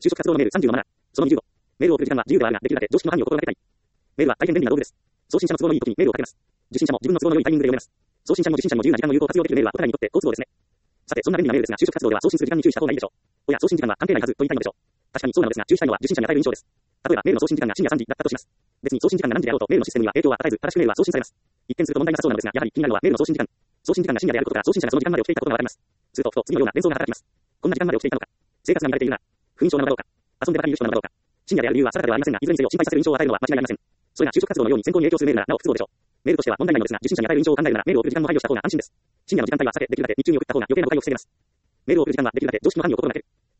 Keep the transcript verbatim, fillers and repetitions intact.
就職活動のメールさんじゅうのマナー。そのにじゅうご。メールを送る時間は自由ではあるが、できるだけ常識の範囲を心がけたい。メールは大変便利な道具です。送信者の都合のいい時にメールをかけます。受信者も自分の都合の良いタイミングで読めます。送信者も受信者も自由な時間の有効活用できるメールはお互いにとって好都合ですね。さて、そんな便利なメールですが、就職活動では送信する時間に注意した方がいいでしょう。おや、送信時間は関係ないはずと言いたいのでしょう。確かにそうなのですが、注意したいのは受信者に与える印象です。例えば、メールの送信時間が深夜さんじだったとします。別に送信時間が何時であろうとメールのシステムには影響は与えず、正しくメールは送信されます。一見すると問題なさそうなのですが、やはり気になるのはメールの送信時間。送信時間が深夜であることから送信者がその時間まで起きていたことがわかります。すると、ふと次のような連想が働きます。こんな時間まで起きていたのか。生活が乱れているな。不眠症なのだろうか。遊んでばかりいる人なのだろうか。深夜である理由は定かではありませんが、いずれにせよ心配させる印象を与えるのは間違いありません。それが就職活動のように選考に影響するメールならなお不都合でしょう。メールとしては問題ないのですが、受信者に与える印象を考えるならメールを送る時間も配慮した方が安心です。深夜の時間帯は避け、できるだけ日中に送った方が余計な誤解を防げます。メールを送る時間はできるだけ常識の範囲を心がける。